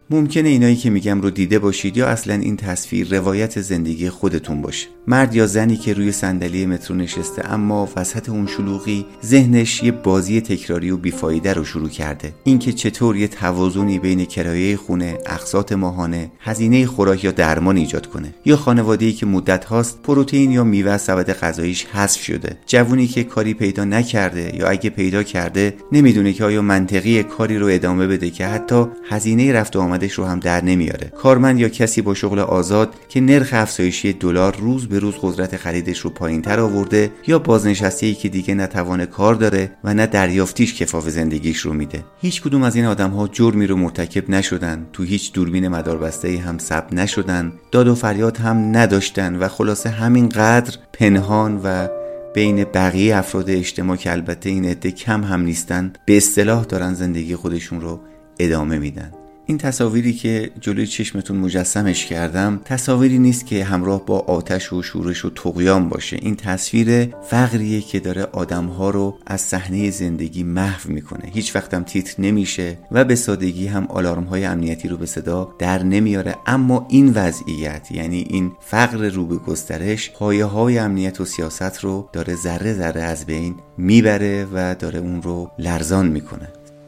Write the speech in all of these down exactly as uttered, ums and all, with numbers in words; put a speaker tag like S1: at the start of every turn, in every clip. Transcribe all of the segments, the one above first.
S1: ممکنه اینایی که میگم رو دیده باشید یا اصلا این تصویر روایت زندگی خودتون باشه. مرد یا زنی که روی صندلی مترو نشسته اما وسط اون شلوغی ذهنش یه بازی تکراری و بیفایده رو شروع کرده. اینکه چطور یه توازنی بین کرایه خونه، اقساط ماهانه، هزینه خوراک یا درمان ایجاد کنه. یا خانواده‌ای که مدت هاست پروتئین یا میوه از سبد غذاییش حذف شده. جوونی که کاری پیدا نکرده یا اگه پیدا کرده نمیدونه که آیا منطقی کاری رو ادامه بده که حتی هزینه رفت و آمدش رو هم در نمیاره. کارمند یا کسی با شغل آزاد که نرخ افزایشی دلار روز به روز قدرت خریدش رو پایین‌تر آورده، یا بازنشسته‌ای که دیگه نه توان کار داره و نه دریافتیش کفاف زندگیش رو میده. هیچ کدوم از این آدم‌ها جرمی رو مرتکب نشدن، تو هیچ دوربین مداربسته‌ای هم ثبت نشدن، داد و فریاد هم نداشتن و خلاصه همینقدر پنهان و بین بقیه افراد اجتماع که البته این عده کم هم نیستن به اصطلاح دارن زندگی خودشون رو ادامه میدن. این تصاویری که جلوی چشمتون مجسمش کردم تصاویری نیست که همراه با آتش و شورش و طغیان باشه. این تصویر فقریه که داره آدمها رو از صحنه زندگی محو میکنه. هیچ وقت هم تیتر نمیشه و به سادگی هم آلارم‌های امنیتی رو به صدا در نمیاره، اما این وضعیت، یعنی این فقر رو به گسترش، پایه‌های امنیت و سیاست رو داره ذره ذره از بین میبره و داره اون رو لرزان میکنه.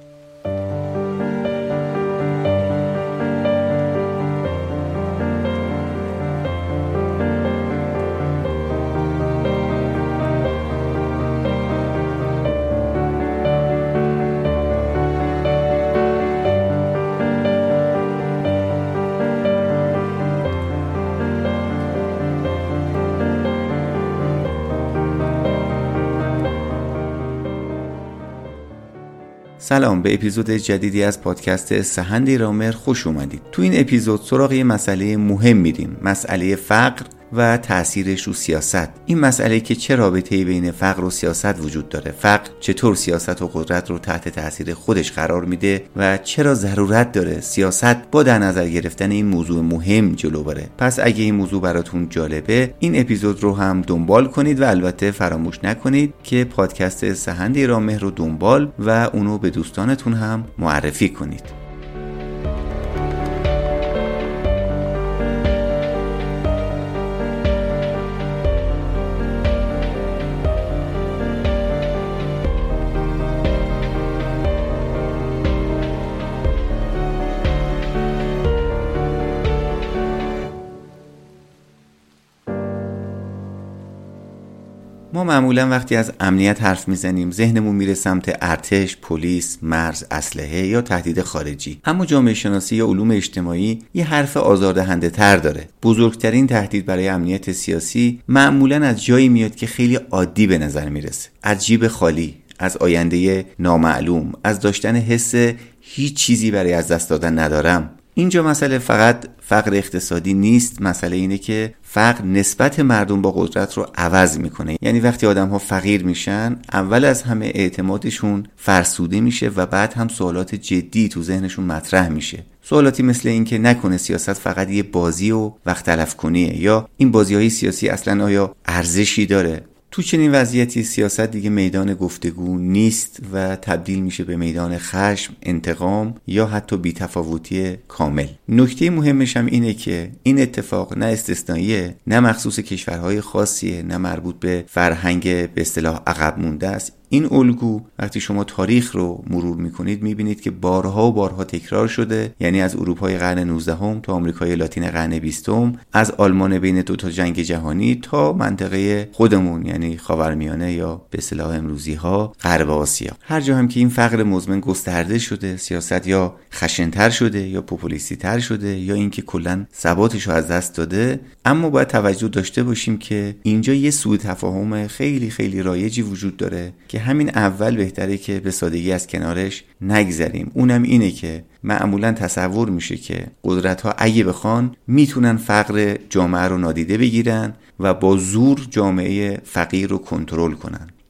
S1: سلام، به اپیزود جدیدی از پادکست سحند ایرامر خوش اومدید. تو این اپیزود سراغ یه مسئله مهم میریم، مسئله فقر و تأثیرش رو سیاست. این مسئله که چه رابطه‌ای بین فقر و سیاست وجود داره، فقر چطور سیاست و قدرت رو تحت تأثیر خودش قرار میده و چرا ضرورت داره سیاست با در نظر گرفتن این موضوع مهم جلو بره. پس اگه این موضوع براتون جالبه این اپیزود رو هم دنبال کنید و البته فراموش نکنید که پادکست سحند ایرامر رو دنبال و اونو به دوستانتون هم معرفی کنید. ما معمولا وقتی از امنیت حرف میزنیم ذهنمون میره سمت ارتش، پلیس، مرز، اسلحه یا تهدید خارجی. اما جامعه شناسی یا علوم اجتماعی یه حرف آزاردهنده تر داره. بزرگترین تهدید برای امنیت سیاسی معمولا از جایی میاد که خیلی عادی به نظر میرسه. از جیب خالی، از آینده نامعلوم، از داشتن حس هیچ چیزی برای از دست دادن ندارم. اینجا مسئله فقط فقر اقتصادی نیست، مسئله اینه که فقر نسبت مردم با قدرت رو عوض میکنه. یعنی وقتی آدم ها فقیر میشن اول از همه اعتمادشون فرسوده میشه و بعد هم سوالات جدی تو ذهنشون مطرح میشه. سوالاتی مثل این که نکنه سیاست فقط یه بازی و وقت تلف کنیه، یا این بازی‌های سیاسی اصلا آیا ارزشی داره. تو چنین وضعیتی سیاست دیگه میدان گفتگو نیست و تبدیل میشه به میدان خشم، انتقام یا حتی بی‌تفاوتی کامل. نکته مهمش هم اینه که این اتفاق نه استثنائیه، نه مخصوص کشورهای خاصیه، نه مربوط به فرهنگ به اصطلاح عقب مونده است. این الگو وقتی شما تاریخ رو مرور میکنید میبینید که بارها و بارها تکرار شده. یعنی از اروپای قرن نوزدهم تا آمریکای لاتین قرن بیستم، از آلمان بین دو تا جنگ جهانی تا منطقه خودمون یعنی خاورمیانه یا به اصطلاح امروزی ها غرب آسیا. هر جا هم که این فقر مزمن گسترده شده، سیاست یا خشن‌تر شده یا پوپولیستی تر شده یا اینکه کلا ثباتش رو از دست داده. اما باید توجه داشته باشیم که اینجا یه سوء تفاهم خیلی خیلی رایجی وجود داره که همین اول بهتره که به سادگی از کنارش نگذریم. اونم اینه که معمولا تصور میشه که قدرت ها اگه بخوان میتونن فقر جامعه رو نادیده بگیرن و با زور جامعه فقیر رو کنترل کنن.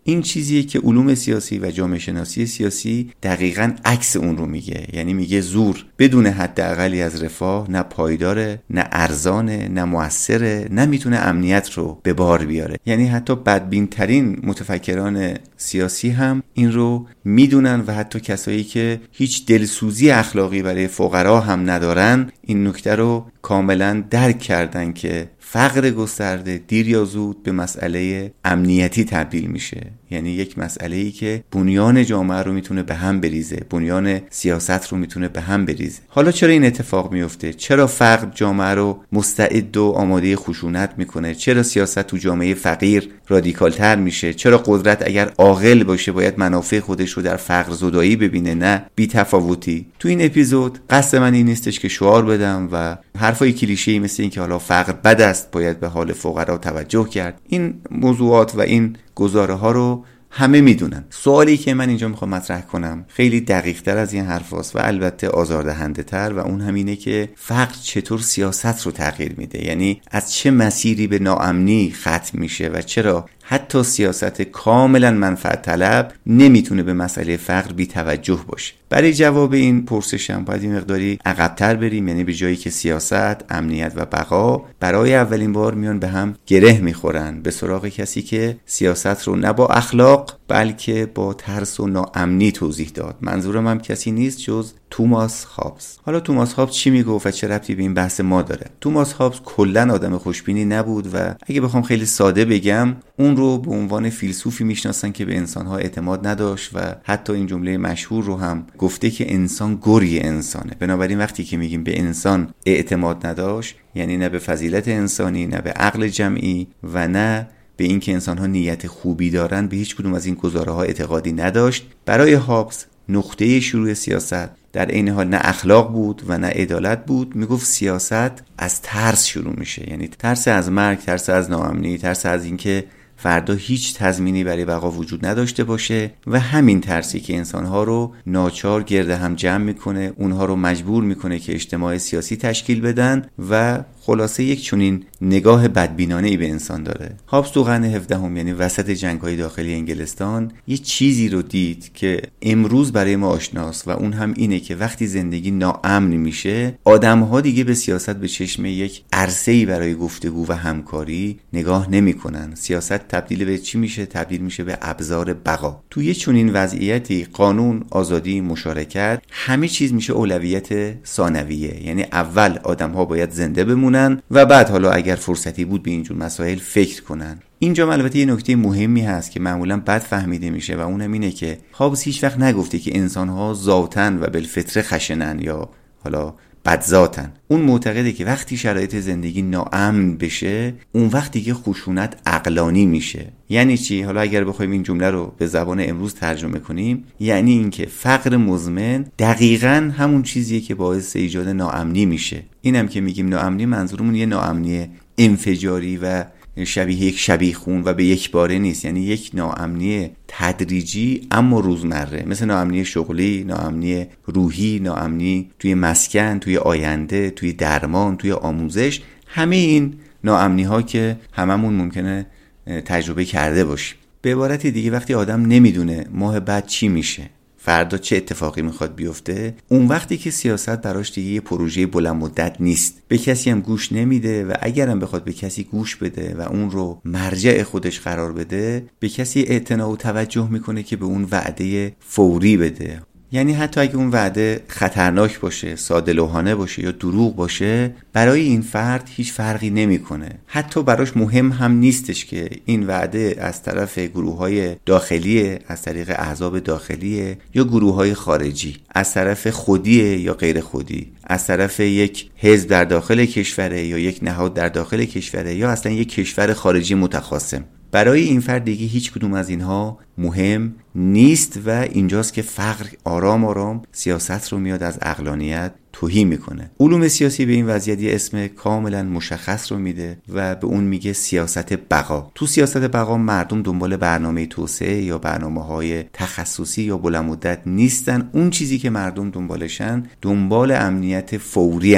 S1: این چیزیه که علوم سیاسی و جامعه شناسی سیاسی دقیقاً عکس اون رو میگه. یعنی میگه زور بدون حداقلی از رفاه نه پایداره، نه ارزانه، نه موثره، نه میتونه امنیت رو به بار بیاره. یعنی حتی بدبین‌ترین متفکران سیاسی هم این رو میدونن و حتی کسایی که هیچ دلسوزی اخلاقی برای فقرا هم ندارن این نکته رو کاملا درک کردن که فقر گسترده دیر یا زود به مسئله امنیتی تبدیل میشه. یعنی یک مسئله‌ای که بنیان جامعه رو میتونه به هم بریزه، بنیان سیاست رو میتونه به هم بریزه. حالا چرا این اتفاق میفته؟ چرا فقر جامعه رو مستعد و آماده خشونت میکنه؟ چرا سیاست تو جامعه فقیر رادیکال‌تر میشه؟ چرا قدرت اگر عاقل باشه باید منافع خودش رو در فقر زدایی ببینه نه بی تفاوتی؟ تو این اپیزود قصد من این نیستش که شعار بدم و حرفای کلیشه‌ای مثل این که حالا فقر بد است، باید به حال فقرا توجه کرد. این موضوعات و این گزاره ها رو همه میدونن. سوالی که من اینجا میخوام مطرح کنم خیلی دقیق تر از این حرف هست و البته آزاردهنده تر و اون همینه که فقر چطور سیاست رو تغییر میده. یعنی از چه مسیری به ناامنی ختم میشه و چرا حتی سیاست کاملا منفعت طلب نمیتونه به مسئله فقر بی توجه باشه. برای جواب این پرسشم باید این مقداری عقب‌تر بریم. یعنی به جایی که سیاست، امنیت و بقا برای اولین بار میان به هم گره میخورن، به سراغ کسی که سیاست رو نه با اخلاق بلکه با ترس و ناامنی توضیح داد. منظورم هم کسی نیست جز توماس هابز. حالا توماس هابز چی میگفت و چه ربطی به این بحث ما داره؟ توماس هابز کلا آدم خوشبینی نبود و اگه بخوام خیلی ساده بگم اون رو به عنوان فیلسوفی میشناسن که به انسانها اعتماد نداشت و حتی این جمله مشهور رو هم گفته که انسان گوری انسانه. بنابراین وقتی که میگیم به انسان اعتماد نداشت یعنی نه به فضیلت انسانی، نه به عقل جمعی و نه به این که انسانها نیت خوبی دارن، به هیچ کدوم از این گزاره ها اعتقادی نداشت. برای هابز نقطه شروع سیاست در عین حال نه اخلاق بود و نه عدالت بود. میگفت سیاست از ترس شروع میشه، یعنی ترس از مرگ، ترس از ناامنی، ترس از اینکه فردا هیچ تضمینی برای بقا وجود نداشته باشه و همین ترسی که انسانها رو ناچار گرد هم جمع میکنه، اونها رو مجبور میکنه که اجتماع سیاسی تشکیل بدن و خلاصه یک چنین نگاه بدبینانه‌ای به انسان داره. هابز تو قرن هفدهم یعنی وسط جنگ‌های داخلی انگلستان یه چیزی رو دید که امروز برای ما آشناست و اون هم اینه که وقتی زندگی ناامن میشه آدم‌ها دیگه به سیاست به چشم یک عرصه‌ای برای گفتگو و همکاری نگاه نمی‌کنن. سیاست تبدیل به چی میشه؟ تبدیل میشه به ابزار بقا. تو یه چنین وضعیتی قانون، آزادی، مشارکت همه چیز میشه اولویت ثانویه. یعنی اول آدم‌ها باید زنده بمونن و بعد حالا اگر فرصتی بود به اینجور مسائل فکر کنن. اینجا البته یه نکته مهمی هست که معمولا بد فهمیده میشه و اونم اینه که هابز هیچ وقت نگفته که انسان‌ها ذاتاً و بالفطره خشنن یا حالا بدذاتن. اون معتقده که وقتی شرایط زندگی ناامن بشه اون وقت دیگه خشونت عقلانی میشه. یعنی چی؟ حالا اگر بخوایم این جمله رو به زبان امروز ترجمه کنیم یعنی اینکه فقر مزمن دقیقاً همون چیزیه که باعث ایجاد ناامنی میشه. اینم که میگیم ناامنی منظورمون یه ناامنی انفجاری و شبیه یک شبیخون و به یک باره نیست، یعنی یک ناامنی تدریجی اما روزمره، مثل ناامنی شغلی، ناامنی روحی، ناامنی توی مسکن، توی آینده، توی درمان، توی آموزش. همه این ناامنی ها که هممون ممکنه تجربه کرده باشیم. به عبارت دیگه وقتی آدم نمیدونه ماه بعد چی میشه، فردا چه اتفاقی میخواد بیفته، اون وقتی که سیاست براش دیگه یه پروژه بلند مدت نیست. به کسی هم گوش نمیده و اگرم بخواد به کسی گوش بده و اون رو مرجع خودش قرار بده به کسی اعتنا و توجه میکنه که به اون وعده فوری بده. یعنی حتی اگه اون وعده خطرناک باشه، ساده لوحانه باشه یا دروغ باشه، برای این فرد هیچ فرقی نمیکنه. حتی براش مهم هم نیستش که این وعده از طرف گروه‌های داخلی، از طریق احزاب داخلی یا گروه‌های خارجی، از طرف خودی یا غیر خودی، از طرف یک حزب در داخل کشوره یا یک نهاد در داخل کشوره یا اصلا یک کشور خارجی متخاصم. برای این فرد دیگه هیچ کدوم از اینها مهم نیست و اینجاست که فقر آرام آرام سیاست رو میاد از عقلانیت تهی میکنه. علوم سیاسی به این وضعیت یه اسم کاملا مشخص رو میده و به اون میگه سیاست بقا. تو سیاست بقا مردم دنبال برنامه توسعه یا برنامه‌های تخصصی یا بلند مدت نیستن. اون چیزی که مردم دنبالشن دنبال امنیت فوری ان.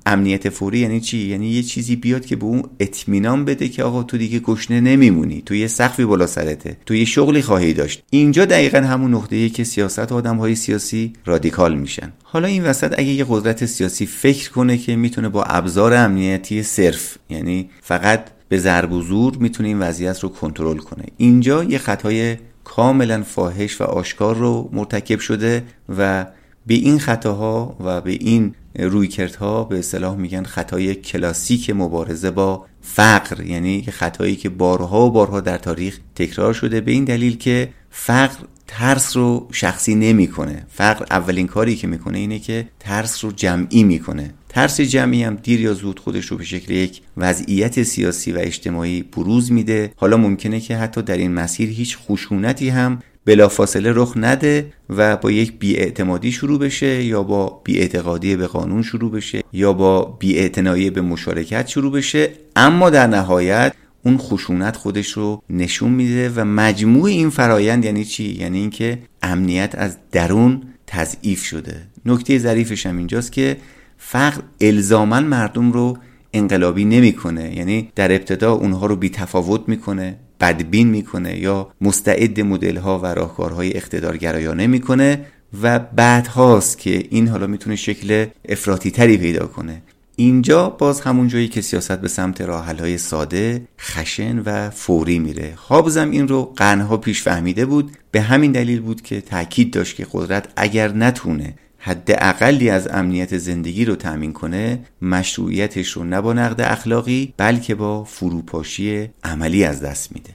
S1: امنیت فوری یعنی چی؟ یعنی یه چیزی بیاد که به اون اطمینان بده که آقا تو دیگه گشنه نمیمونی، تو یه سقفی بالا سرته، تو یه شغلی خواهی داشت. اینجا دقیقاً همون نقطه‌ایه که سیاست و آدم‌های سیاسی رادیکال میشن. حالا این وسط اگه یه قدرت سیاسی فکر کنه که میتونه با ابزار امنیتی صرف، یعنی فقط به ضرب و زور میتونه این وضعیت رو کنترل کنه، اینجا یه خطای کاملا فاحش و آشکار رو مرتکب شده و به این خطاها و به این رویکردها به اصطلاح میگن خطای کلاسیک مبارزه با فقر، یعنی خطایی که بارها و بارها در تاریخ تکرار شده، به این دلیل که فقر ترس رو شخصی نمیکنه. فقر اولین کاری که میکنه اینه که ترس رو جمعی میکنه. ترس جمعی هم دیر یا زود خودش رو به شکل یک وضعیت سیاسی و اجتماعی بروز میده. حالا ممکنه که حتی در این مسیر هیچ خشونتی هم بلافاصله رخ نده و با یک بی‌اعتمادی شروع بشه، یا با بی‌اعتقادی به قانون شروع بشه، یا با بی‌اعتنایی به مشارکت شروع بشه، اما در نهایت اون خشونت خودش رو نشون میده و مجموع این فرایند یعنی چی؟ یعنی اینکه امنیت از درون تضعیف شده. نکته ظریفش هم اینجاست که فقر الزاماً مردم رو انقلابی نمیکنه، یعنی در ابتدا اونها رو بی‌تفاوت میکنه، بدبین میکنه یا مستعد مدل‌ها و راهکارهای اقتدارگرایانه میکنه و بعد هاست که این حالا میتونه شکل افراطی تری پیدا کنه. اینجا باز همون جایی که سیاست به سمت راه‌حل‌های ساده، خشن و فوری میره. هابز هم این رو قرنها پیش فهمیده بود، به همین دلیل بود که تاکید داشت که قدرت اگر نتونه حد اقلی از امنیت زندگی رو تأمین کنه، مشروعیتش رو نه با نقد اخلاقی بلکه با فروپاشی عملی از دست میده.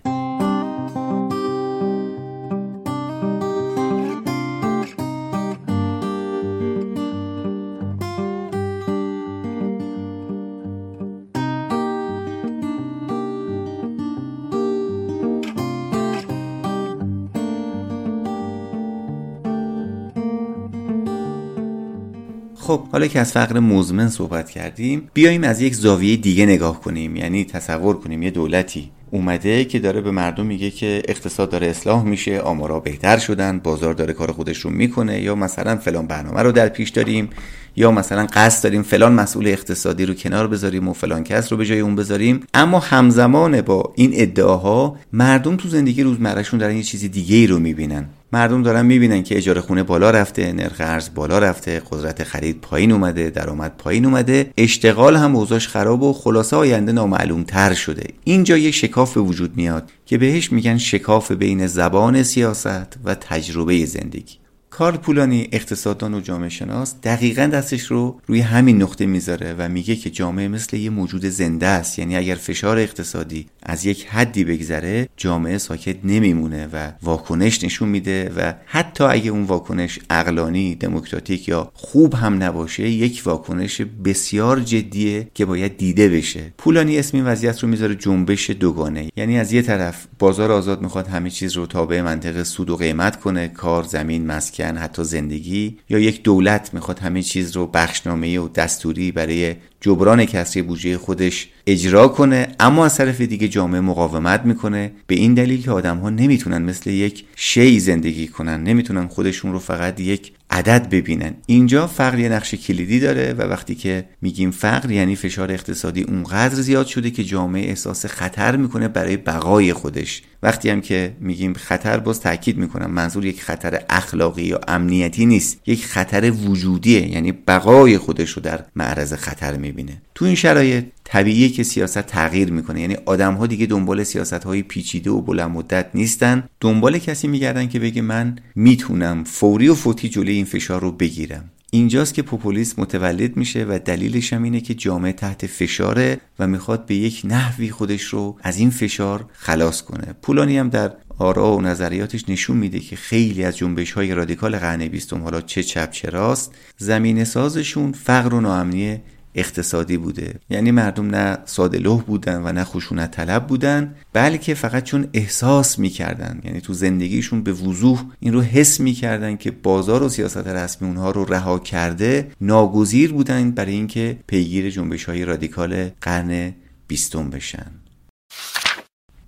S1: خب حالا که از فقر مزمن صحبت کردیم، بیاییم از یک زاویه دیگه نگاه کنیم. یعنی تصور کنیم یه دولتی اومده که داره به مردم میگه که اقتصاد داره اصلاح میشه، آمارا بهتر شدن، بازار داره کار خودش رو میکنه، یا مثلا فلان برنامه رو در پیش داریم، یا مثلا قصد داریم فلان مسئول اقتصادی رو کنار بذاریم و فلان کس رو به جای اون بذاریم. اما همزمان با این ادعاها مردم تو زندگی روزمرهشون دارن یه چیز دیگه ای رو میبینن. مردم دارن میبینن که اجاره خونه بالا رفته، نرخ ارز بالا رفته، قدرت خرید پایین اومده، درآمد پایین اومده، اشتغال هم اوضاعش خراب و خلاصه آینده نامعلوم تر شده. اینجا یه شکاف به وجود میاد که بهش میگن شکاف بین زبان سیاست و تجربه زندگی. کارل پولانی اقتصاددان و جامعه شناس دقیقاً دستش رو روی همین نقطه میذاره و میگه که جامعه مثل یه موجود زنده است. یعنی اگر فشار اقتصادی از یک حدی بگذره، جامعه ساکت نمیمونه و واکنش نشون میده و حتی اگه اون واکنش عقلانی، دموکراتیک یا خوب هم نباشه، یک واکنش بسیار جدیه که باید دیده بشه. پولانی اسم این وضعیت رو میذاره جنبش دوگانه. یعنی از یه طرف بازار آزاد میخواد همه چیز رو تابع منطق سود و قیمت کنه، کار، زمین، مسکن، حتی زندگی، یا یک دولت میخواد همه چیز رو بخشنامه‌ای و دستوری برای جبران کسری بودجه خودش اجرا کنه. اما از طرف دیگه جامعه مقاومت میکنه به این دلیل که آدم‌ها نمیتونن مثل یک شی زندگی کنن، نمیتونن خودشون رو فقط یک عدد ببینن. اینجا فقر یه نقش کلیدی داره و وقتی که میگیم فقر یعنی فشار اقتصادی اونقدر زیاد شده که جامعه احساس خطر میکنه برای بقای خودش. وقتی هم که میگیم خطر، باز تاکید میکنم منظور یک خطر اخلاقی یا امنیتی نیست، یک خطر وجودیه، یعنی بقای خودش رو در معرض خطر میبینه. تو این شرایط طبیعیه که سیاست تغییر میکنه. یعنی آدم‌ها دیگه دنبال سیاست‌های پیچیده و بلند مدت نیستن، دنبال کسی میگردن که بگه من میتونم فوری و فوتی جلوی این فشار رو بگیرم. اینجاست که پوپولیسم متولد میشه و دلیلش هم اینه که جامعه تحت فشاره و میخواد به یک نحوی خودش رو از این فشار خلاص کنه. پولانی هم در آرا و نظریاتش نشون میده که خیلی از جنبش‌های رادیکال قرن بیستم، حالا چه چپ چه راست، زمینه سازشون فقر و ناامنی اقتصادی بوده. یعنی مردم نه ساده لوح بودن و نه خشونت طلب بودن، بلکه فقط چون احساس میکردن، یعنی تو زندگیشون به وضوح این رو حس میکردن که بازار و سیاست رسمی اونها رو رها کرده، ناگزیر بودن برای اینکه پیگیر جنبش‌های رادیکال قرن بیستم بشن.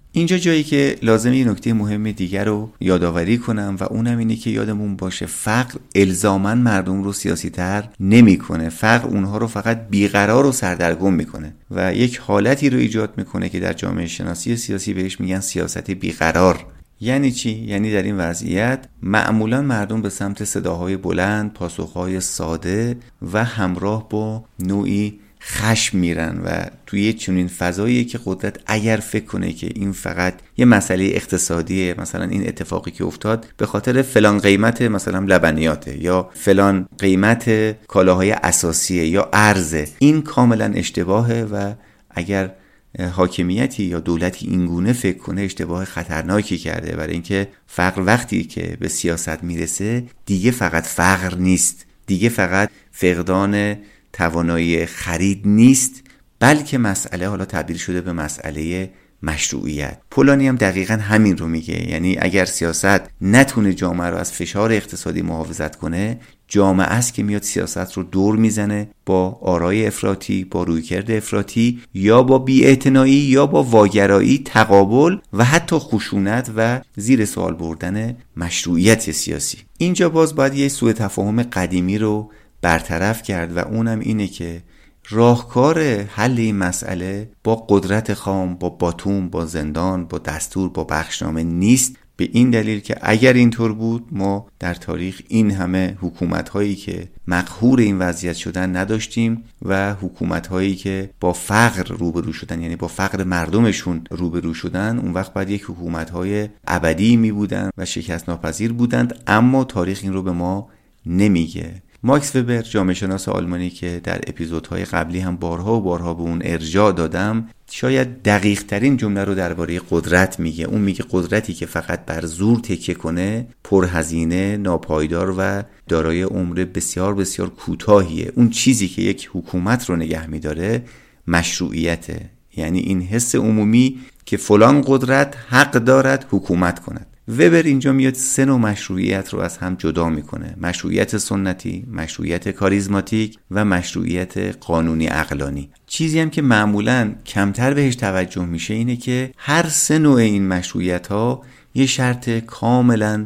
S1: اینجا جایی که لازمه یه نکته مهم دیگر رو یادآوری کنم و اونم اینه که یادمون باشه فقر الزاماً مردم رو سیاسی‌تر نمی‌کنه. فقر اونها رو فقط بیقرار و سردرگم میکنه و یک حالتی رو ایجاد میکنه که در جامعه شناسی سیاسی بهش میگن سیاست بیقرار. یعنی چی؟ یعنی در این وضعیت معمولا مردم به سمت صداهای بلند، پاسخهای ساده و همراه با نوعی خشم میرن و توی چنین فضایی که قدرت اگر فکر کنه که این فقط یه مسئله اقتصادیه، مثلا این اتفاقی که افتاد به خاطر فلان قیمت مثلا لبنیاته یا فلان قیمت کالاهای اساسیه یا ارزه، این کاملا اشتباهه و اگر حاکمیتی یا دولتی اینگونه فکر کنه اشتباه خطرناکی کرده، برای اینکه فقر وقتی که به سیاست میرسه دیگه فقط فقر نیست، دیگه فقط فقدان توانایی خرید نیست، بلکه مسئله حالا تبدیل شده به مسئله مشروعیت. پولانی هم دقیقاً همین رو میگه، یعنی اگر سیاست نتونه جامعه رو از فشار اقتصادی محافظت کنه، جامعه است که میاد سیاست رو دور میزنه با آرای افراطی، با رویکرد افراطی یا با بی‌اعتنایی یا با واگرایی، تقابل و حتی خشونت و زیر سوال بردن مشروعیت سیاسی. اینجا باز باید یه سوء تفاهم قدیمی رو برطرف کرد و اونم اینه که راهکار حل این مسئله با قدرت خام، با باتوم، با زندان، با دستور، با بخشنامه نیست، به این دلیل که اگر اینطور بود ما در تاریخ این همه حکومت‌هایی که مقهور این وضعیت شدن نداشتیم و حکومت‌هایی که با فقر روبرو شدن، یعنی با فقر مردمشون روبرو شدن، اون وقت باید یک حکومت‌های ابدی می بودن و شکست ناپذیر بودند، اما تاریخ این رو به ما نمیگه. ماکس وبر، جامعه شناس آلمانی که در اپیزودهای قبلی هم بارها و بارها به اون ارجاع دادم، شاید دقیق ترین جمله رو درباره قدرت میگه. اون میگه قدرتی که فقط بر زور تکیه کنه پرهزینه، ناپایدار و دارای عمر بسیار بسیار کوتاهیه. اون چیزی که یک حکومت رو نگه میداره مشروعیته، یعنی این حس عمومی که فلان قدرت حق دارد حکومت کند. وبر اینجا میاد سه نوع مشروعیت رو از هم جدا میکنه: مشروعیت سنتی، مشروعیت کاریزماتیک و مشروعیت قانونی عقلانی. چیزی هم که معمولاً کمتر بهش توجه میشه اینه که هر سه نوع این مشروعیت ها یه شرط کاملاً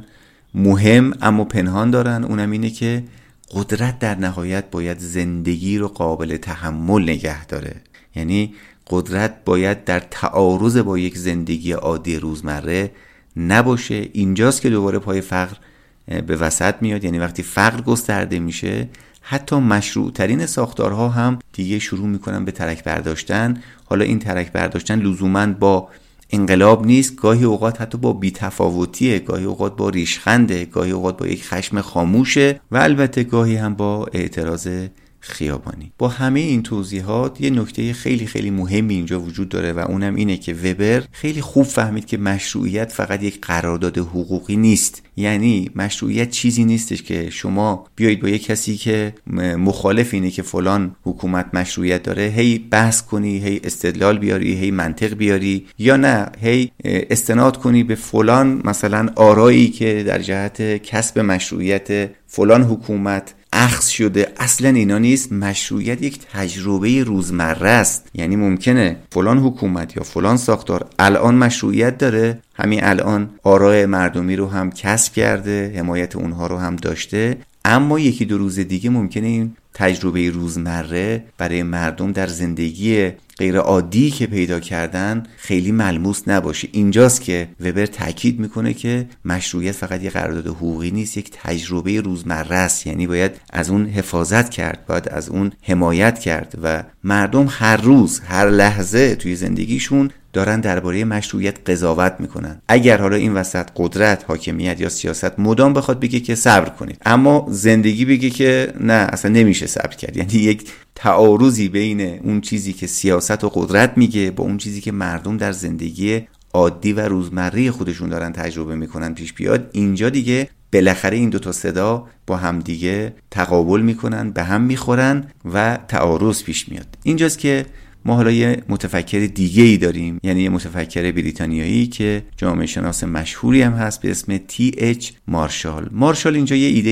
S1: مهم اما پنهان دارن، اونم اینه که قدرت در نهایت باید زندگی رو قابل تحمل نگه داره. یعنی قدرت باید در تعارض با یک زندگی عادی روزمره نباشه. اینجاست که دوباره پای فقر به وسط میاد، یعنی وقتی فقر گسترده میشه حتی مشروع ترین ساختارها هم دیگه شروع میکنن به ترک برداشتن. حالا این ترک برداشتن لزوماً با انقلاب نیست، گاهی اوقات حتی با بی‌تفاوتیه، گاهی اوقات با ریشخنده، گاهی اوقات با یک خشم خاموشه و البته گاهی هم با اعتراض خیابانی. با همه این توضیحات یه نکته خیلی خیلی مهمی اینجا وجود داره و اونم اینه که وبر خیلی خوب فهمید که مشروعیت فقط یک قرارداد حقوقی نیست. یعنی مشروعیت چیزی نیستش که شما بیایید با یک کسی که مخالف اینه که فلان حکومت مشروعیت داره هی بحث کنی، هی استدلال بیاری، هی منطق بیاری، یا نه هی استناد کنی به فلان مثلا آرایی که در جهت کسب مشروعیت فلان حکومت اخذ شده. اصلا اینا نیست. مشروعیت یک تجربه روزمره است. یعنی ممکنه فلان حکومت یا فلان ساختار الان مشروعیت داره، همین الان آراء مردمی رو هم کسب کرده، حمایت اونها رو هم داشته، اما یکی دو روز دیگه ممکنه این تجربه روزمره برای مردم در زندگی غیر عادی که پیدا کردن خیلی ملموس نباشه. اینجاست که وبر تاکید میکنه که مشروعیت فقط یک قرارداد حقوقی نیست، یک تجربه روزمره است. یعنی باید از اون حفاظت کرد، باید از اون حمایت کرد و مردم هر روز هر لحظه توی زندگیشون دارن درباره مشروعیت قضاوت میکنن. اگر حالا این وسط قدرت، حاکمیت یا سیاست مدام بخواد بگه که صبر کنید، اما زندگی بگه که نه اصلا نمیشه صبر کرد، یعنی یک تعارضی بین اون چیزی که سیاست و قدرت میگه با اون چیزی که مردم در زندگی عادی و روزمره خودشون دارن تجربه میکنن پیش بیاد، اینجا دیگه بالاخره این دوتا صدا با هم دیگه تقابل میکنن، به هم میخورن و تعارض پیش میاد. اینجاست که ما حالا یه متفکر دیگه ای داریم، یعنی یه متفکر بریتانیایی که جامعه شناس مشهوری هم هست به اسم تی اچ مارشال. مارشال اینجا یه ایده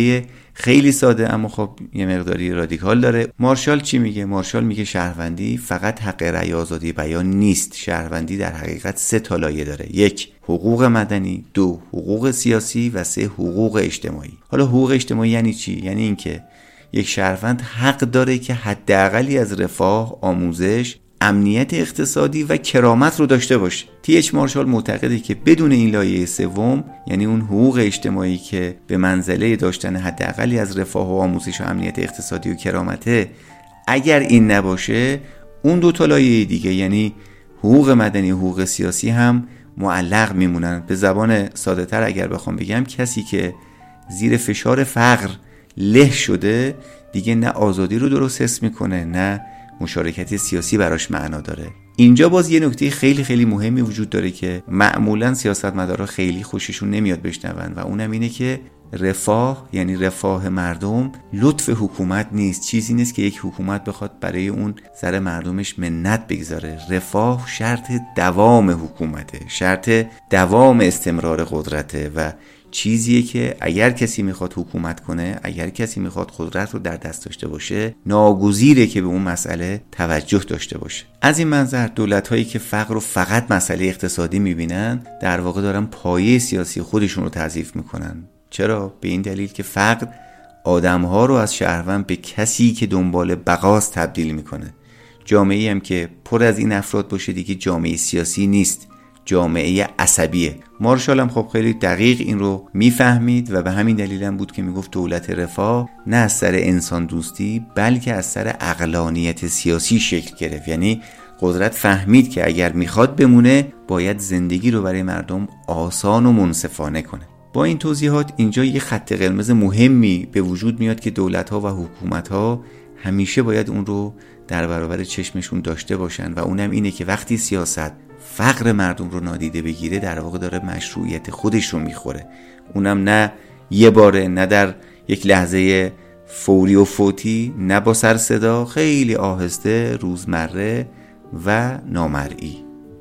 S1: خیلی ساده اما خب یه مقداری رادیکال داره. مارشال چی میگه؟ مارشال میگه شهروندی فقط حق رأی و آزادی بیان نیست. شهروندی در حقیقت سه تا لایه داره: یک، حقوق مدنی، دو، حقوق سیاسی و سه، حقوق اجتماعی. حالا حقوق اجتماعی یعنی چی؟ یعنی اینکه یک شهروند حق داره که حداقلی از رفاه، آموزش، امنیت اقتصادی و کرامت رو داشته باشه. تی اچ مارشال معتقده که بدون این لایه سوم، یعنی اون حقوق اجتماعی که به منزله داشتن حداقلی از رفاه و آموزش و امنیت اقتصادی و کرامته، اگر این نباشه اون دو تا لایه دیگه یعنی حقوق مدنی و حقوق سیاسی هم معلق میمونن. به زبان ساده تر اگر بخوام بگم، کسی که زیر فشار فقر له شده دیگه نه آزادی رو درست حس میکنه نه مشارکت سیاسی براش معنا داره. اینجا باز یه نکته خیلی خیلی مهمی وجود داره که معمولا سیاستمدارا خیلی خوششون نمیاد بشنون و اونم اینه که رفاه، یعنی رفاه مردم، لطف حکومت نیست. چیزی نیست که یک حکومت بخواد برای اون سر مردمش منت بگذاره. رفاه شرط دوام حکومته، شرط دوام استمرار قدرته و چیزیه که اگر کسی میخواد حکومت کنه، اگر کسی میخواد قدرت رو در دست داشته باشه، ناگزیره که به اون مسئله توجه داشته باشه. از این منظر دولت‌هایی که فقر رو فقط مسئله اقتصادی میبینن، در واقع دارن پایه سیاسی خودشون رو تضعیف میکنن. چرا؟ به این دلیل که فقر آدم‌ها رو از شهروند به کسی که دنبال بقاست تبدیل میکنه. جامعه‌ای هم که پر از این افراد باشه دیگه جامعه سیاسی نیست، جامعه عصبیه. مارشال هم خب خیلی دقیق این رو میفهمید و به همین دلیل هم بود که میگفت دولت رفاه نه از سر انسان دوستی بلکه از سر عقلانیت سیاسی شکل گرفت. یعنی قدرت فهمید که اگر میخواد بمونه باید زندگی رو برای مردم آسان و منصفانه کنه. با این توضیحات اینجا یه خط قرمز مهمی به وجود میاد که دولت‌ها و حکومت‌ها همیشه باید اون رو در برابر چشمشون داشته باشن و اونم اینه که وقتی سیاست فقر مردم رو نادیده بگیره، در واقع داره مشروعیت خودش رو میخوره. اونم نه یه باره، نه در یک لحظه فوری و فوتی، نه با سر صدا، خیلی آهسته، روزمره و نامرئی.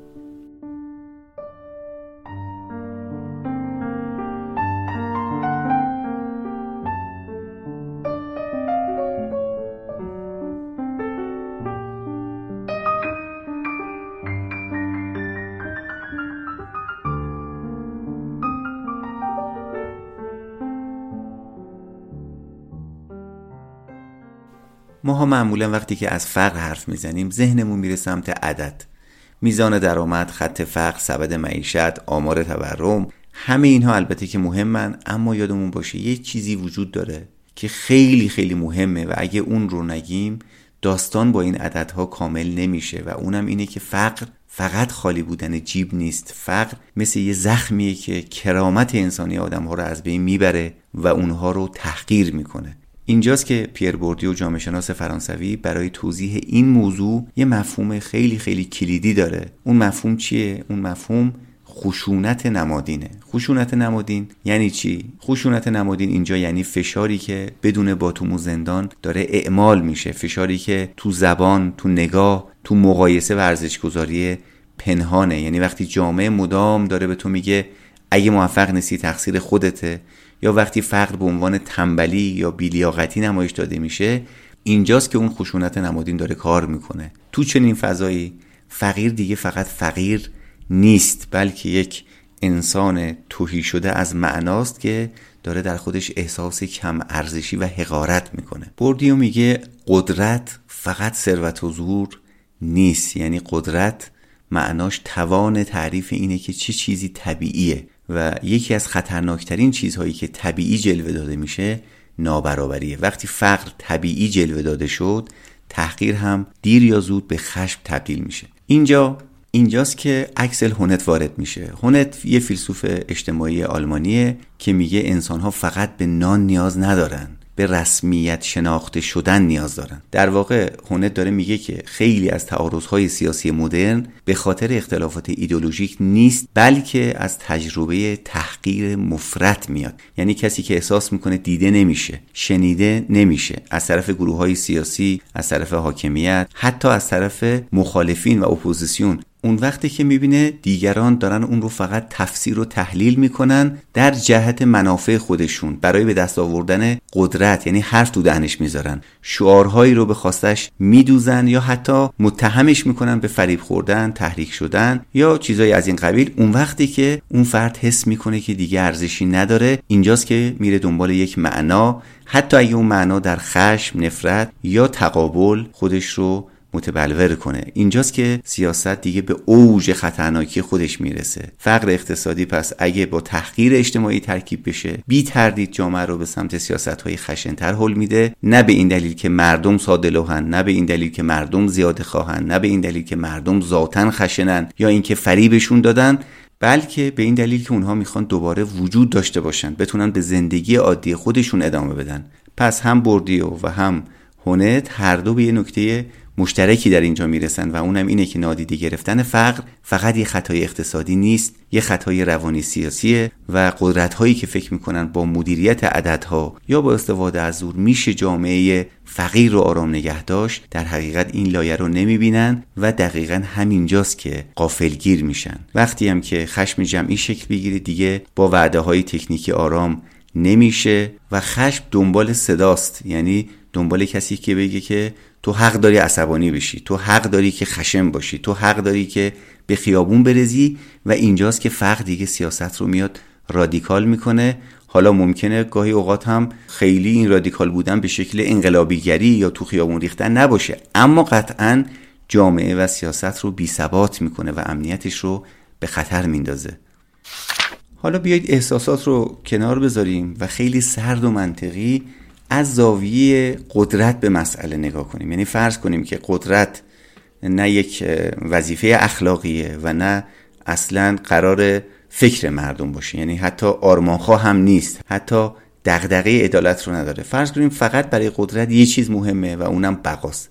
S1: ما ها معمولا وقتی که از فقر حرف میزنیم ذهنمون میره سمت عدد، میزان درآمد، خط فقر، سبد معیشت، آمار تورم. همه اینها البته که مهمن، اما یادمون باشه یه چیزی وجود داره که خیلی خیلی مهمه و اگه اون رو نگیم داستان با این عددها کامل نمیشه و اونم اینه که فقر فقط خالی بودن جیب نیست. فقر مثل یه زخمیه که کرامت انسانی آدم‌ها رو از بین میبره و اونها رو تحقیر میکنه. اینجاست که پیر بوردیو، جامعه شناس فرانسوی، برای توضیح این موضوع یه مفهوم خیلی خیلی کلیدی داره. اون مفهوم چیه؟ اون مفهوم خشونت نمادینه. خشونت نمادین یعنی چی؟ خشونت نمادین اینجا یعنی فشاری که بدون باتوم و زندان داره اعمال میشه، فشاری که تو زبان، تو نگاه، تو مقایسه و ارزش‌گذاری پنهانه. یعنی وقتی جامعه مدام داره به تو میگه اگه موفق نیستی تقصیر خودته، یا وقتی فقر به عنوان تنبلی یا بی‌لیاقتی نمایش داده میشه، اینجاست که اون خشونت نمادین داره کار میکنه. تو چنین فضایی فقیر دیگه فقط فقیر نیست، بلکه یک انسان تهی شده از معناست که داره در خودش احساس کم ارزشی و حقارت میکنه. بوردیو میگه قدرت فقط ثروت و زور نیست. یعنی قدرت معناش توان تعریف اینه که چه چیزی طبیعیه و یکی از خطرناکترین چیزهایی که طبیعی جلوه داده میشه نابرابریه. وقتی فقر طبیعی جلوه داده شد، تحقیر هم دیر یا زود به خشم تبدیل میشه. اینجا اینجاست که اکسل هونت وارد میشه. هونت یه فیلسوف اجتماعی آلمانیه که میگه انسان‌ها فقط به نان نیاز ندارن، به رسمیت شناخته شدن نیاز دارن. در واقع هونت داره میگه که خیلی از تعارض‌های سیاسی مدرن به خاطر اختلافات ایدئولوژیک نیست، بلکه از تجربه تحقیر مفرط میاد. یعنی کسی که احساس میکنه دیده نمیشه، شنیده نمیشه از طرف گروه‌های سیاسی، از طرف حاکمیت، حتی از طرف مخالفین و اپوزیسیون. اون وقتی که میبینه دیگران دارن اون رو فقط تفسیر و تحلیل میکنن در جهت منافع خودشون برای به دست آوردن قدرت، یعنی حرف تو دهنش میذارن، شعارهایی رو به خواستش میدوزن یا حتی متهمش میکنن به فریب خوردن، تحریک شدن یا چیزایی از این قبیل. اون وقتی که اون فرد حس میکنه که دیگه ارزشی نداره، اینجاست که میره دنبال یک معنا، حتی اگه اون معنا در خشم، نفرت یا تقابل خودش رو متبلور کنه. اینجاست که سیاست دیگه به اوج خطرناکی خودش میرسه. فقر اقتصادی پس اگه با تحقیر اجتماعی ترکیب بشه، بی تردید جامعه رو به سمت سیاست‌های خشن‌تر هل میده، نه به این دلیل که مردم ساده‌لوحن، نه به این دلیل که مردم زیاده خواهن، نه به این دلیل که مردم ذاتاً خشنن یا اینکه فریبشون دادن، بلکه به این دلیل که اونها میخوان دوباره وجود داشته باشن، بتونن به زندگی عادی خودشون ادامه بدن. پس هم بوردیو و هم هونت هر دو به یه نکته مشترکی در اینجا میرسن و اونم اینه که نادیده گرفتن فقر فقط یه خطای اقتصادی نیست، یه خطای روانی سیاسیه و قدرت‌هایی که فکر میکنن با مدیریت عددها یا با استفاده از زور میشه جامعه فقیر رو آرام نگه داشت، در حقیقت این لایه رو نمیبینن و دقیقاً همینجاست که غافلگیر میشن. وقتی هم که خشم جمعی شکل بگیره دیگه با وعده‌های تکنیکی آرام نمیشه و خشم دنبال صداست، یعنی دنبال کسی که بگه که تو حق داری عصبانی بشی، تو حق داری که خشن باشی، تو حق داری که به خیابون برزی. و اینجاست که فقر دیگه سیاست رو میاد رادیکال میکنه. حالا ممکنه گاهی اوقات هم خیلی این رادیکال بودن به شکل انقلابیگری یا تو خیابون ریختن نباشه، اما قطعاً جامعه و سیاست رو بی ثبات میکنه و امنیتش رو به خطر میندازه. حالا بیایید احساسات رو کنار بذاریم و خیلی سرد و منطقی از زاویه قدرت به مسئله نگاه کنیم. یعنی فرض کنیم که قدرت نه یک وظیفه اخلاقیه و نه اصلاً قرار فکر مردم باشه، یعنی حتی آرمانخواه هم نیست، حتی دغدغه عدالت رو نداره. فرض کنیم فقط برای قدرت یه چیز مهمه و اونم بقاست.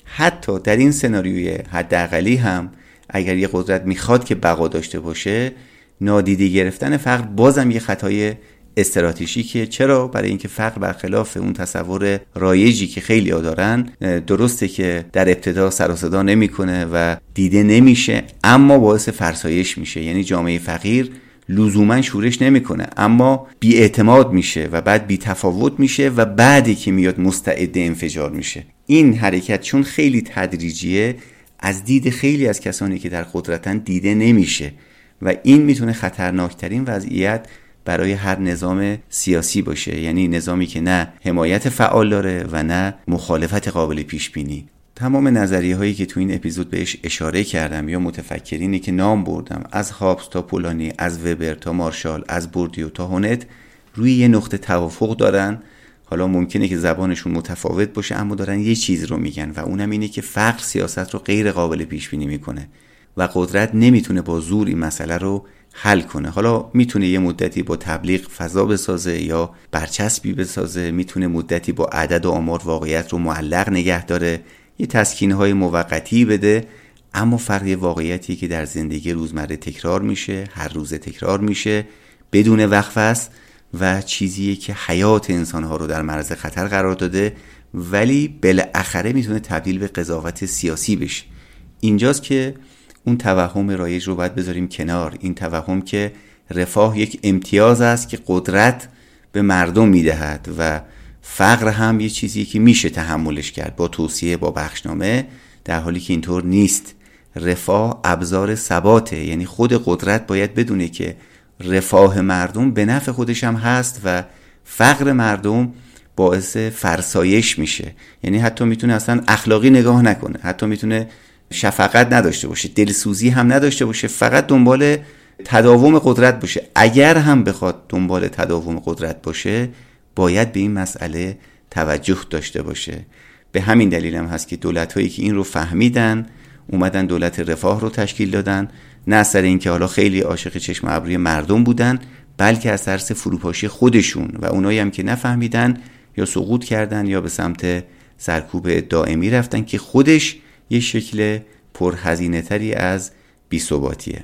S1: حتی در این سناریوی حداقلی هم اگر یه قدرت میخواد که بقا داشته باشه، نادیده گرفتن فقر بازم یه خطای استراتژیکه. چرا؟ برای اینکه فقر برخلاف اون تصور رایجی که خیلی ها دارن، درسته که در ابتدا سر و صدا نمیکنه و دیده نمیشه، اما باعث فرسایش میشه. یعنی جامعه فقیر لزوما شورش نمیکنه، اما بی‌اعتماد میشه و بعد بی‌تفاوت میشه و بعدی که میاد مستعد انفجار میشه. این حرکت چون خیلی تدریجیه، از دید خیلی از کسانی که در قدرتن دیده نمیشه و این میتونه خطرناکترین وضعیت برای هر نظام سیاسی باشه. یعنی نظامی که نه حمایت فعال داره و نه مخالفت قابل پیش بینی. تمام نظریه هایی که تو این اپیزود بهش اشاره کردم یا متفکرینی که نام بردم، از هابز تا پولانی، از وبر تا مارشال، از بوردیو تا هونت، روی یه نقطه توافق دارن. حالا ممکنه که زبانشون متفاوت باشه اما دارن یه چیز رو میگن و اونم اینه که فقر سیاست رو غیر قابل پیش بینی میکنه و قدرت نمیتونه با زور این مسئله رو حل کنه. حالا میتونه یه مدتی با تبلیغ فضا بسازه یا برچسبی بسازه، میتونه مدتی با عدد و آمار واقعیت رو معلق نگه داره، یه تسکین‌های موقتی بده، اما فرق واقعیتی که در زندگی روزمره تکرار میشه، هر روز تکرار میشه، بدون وقفه است و چیزیه که حیات انسانها رو در معرض خطر قرار داده، ولی بالاخره میتونه تبدیل به قضاوت سیاسی بشه. اینجاست که اون توهم رایج رو باید بذاریم کنار. این توهم که رفاه یک امتیاز است که قدرت به مردم میدهد و فقر هم یه چیزی که میشه تحملش کرد با توصیه، با بخشنامه، در حالی که اینطور نیست. رفاه ابزار ثباته، یعنی خود قدرت باید بدونه که رفاه مردم به نفع خودش هم هست و فقر مردم باعث فرسایش میشه. یعنی حتی میتونه اصلا اخلاقی نگاه نکنه، حتی میتونه شفقت نداشته باشه، دلسوزی هم نداشته باشه، فقط دنبال تداوم قدرت باشه. اگر هم بخواد دنبال تداوم قدرت باشه، باید به این مسئله توجه داشته باشه. به همین دلیل هم هست که دولت‌هایی که این رو فهمیدن اومدن دولت رفاه رو تشکیل دادن، نه از سر این که حالا خیلی عاشق چشم ابروی مردم بودن، بلکه از ترس فروپاشی خودشون و اونایی هم که نفهمیدن یا سقوط کردن یا به سمت سرکوب دائمی رفتن که خودش یه شکل پرهزینه تری از بی‌ثباتیه.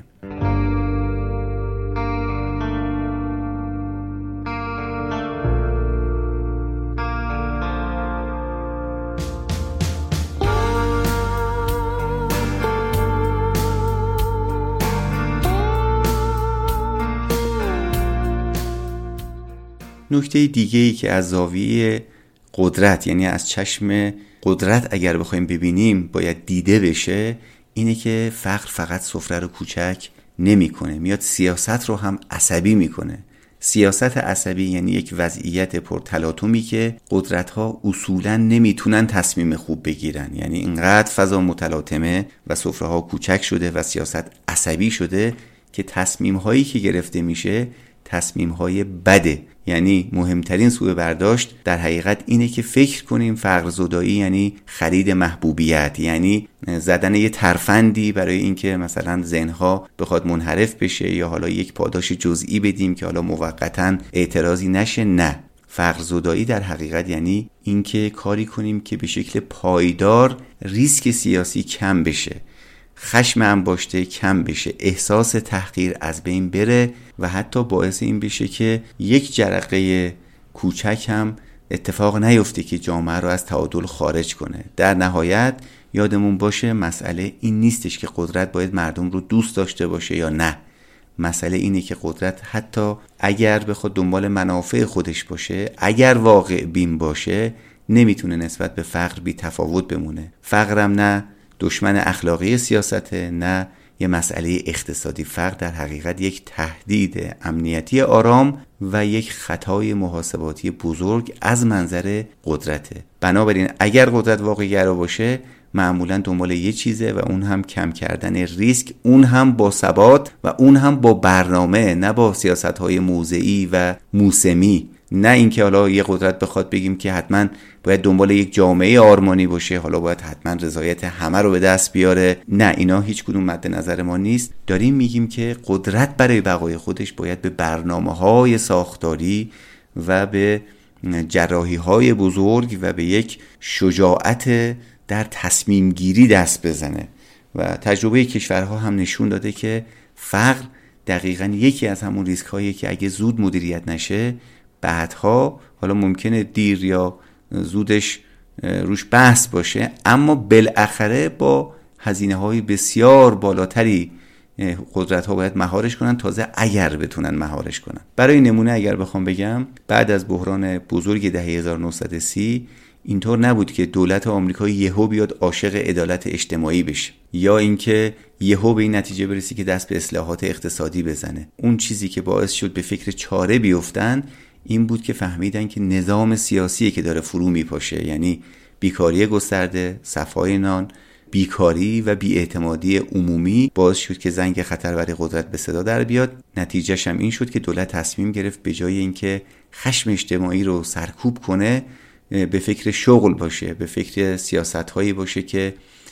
S1: نکته دیگه‌ای که از زاویه قدرت، یعنی از چشم قدرت اگر بخوایم ببینیم باید دیده بشه، اینه که فقر فقط سفره رو کوچک نمی‌کنه، میاد سیاست رو هم عصبی میکنه. سیاست عصبی یعنی یک وضعیت پرتلاطمی که قدرت‌ها اصولاً نمیتونن تصمیم خوب بگیرن، یعنی اینقدر فضا متلاطمه و سفره‌ها کوچک شده و سیاست عصبی شده که تصمیم‌هایی که گرفته میشه تصمیم‌های بده. یعنی مهمترین سوء برداشت در حقیقت اینه که فکر کنیم فقر زدایی یعنی خرید محبوبیت، یعنی زدن یه ترفندی برای اینکه مثلا ذهن‌ها بخواد منحرف بشه یا حالا یک پاداش جزئی بدیم که حالا موقتاً اعتراضی نشه. نه، فقر زدایی در حقیقت یعنی اینکه کاری کنیم که به شکل پایدار ریسک سیاسی کم بشه، خشم انباشته کم بشه، احساس تحقیر از بین بره و حتی باعث این بشه که یک جرقه کوچک هم اتفاق نیفته که جامعه رو از تعادل خارج کنه. در نهایت یادمون باشه مسئله این نیستش که قدرت باید مردم رو دوست داشته باشه یا نه. مسئله اینه که قدرت حتی اگر بخواد دنبال منافع خودش باشه، اگر واقع بین باشه، نمیتونه نسبت به فقر بی تفاوت بمونه. فقرم نه دشمن اخلاقی سیاسته، نه یه مسئله اقتصادی. فقر در حقیقت یک تهدید امنیتی آرام و یک خطای محاسباتی بزرگ از منظر قدرته. بنابراین اگر قدرت واقعی گرا باشه معمولا دنبال یه چیزه و اون هم کم کردن ریسک، اون هم با ثبات و اون هم با برنامه، نه با سیاست‌های موضعی و موسمی. نه اینکه حالا یه قدرت بخواد بگیم که حتما باید دنبال یک جامعه آرمانی باشه، حالا باید حتما رضایت همه رو به دست بیاره. نه، اینا هیچ کدوم مد نظر ما نیست. داریم میگیم که قدرت برای بقای خودش باید به برنامه‌های ساختاری و به جراحی‌های بزرگ و به یک شجاعت در تصمیم گیری دست بزنه. و تجربه کشورها هم نشون داده که فقر دقیقاً یکی از همون ریسک هایی که اگه زود مدیریت نشه بعدها، حالا ممکنه دیر یا زودش روش بحث باشه، اما بالاخره با هزینه های بسیار بالاتری قدرت ها باید مهارش کنن، تازه اگر بتونن مهارش کنن. برای نمونه اگر بخوام بگم، بعد از بحران بزرگ دهه هزار و نهصد و سی اینطور نبود که دولت آمریکا یهو بیاد عاشق عدالت اجتماعی بشه یا اینکه یهو به این نتیجه برسی که دست به اصلاحات اقتصادی بزنه. اون چیزی که باعث شد به فکر چاره بیفتن این بود که فهمیدن که نظام سیاسی که داره فرو میپاشه، یعنی بیکاری گسترده، صفای نان، بیکاری و بی‌اعتمادی عمومی باعث شد که زنگ خطر برای قدرت به صدا در بیاد. نتیجهش هم این شد که دولت تصمیم گرفت به جای اینکه خشم اجتماعی رو سرکوب کنه به فکر شغل باشه، به فکر سیاست‌هایی باشه که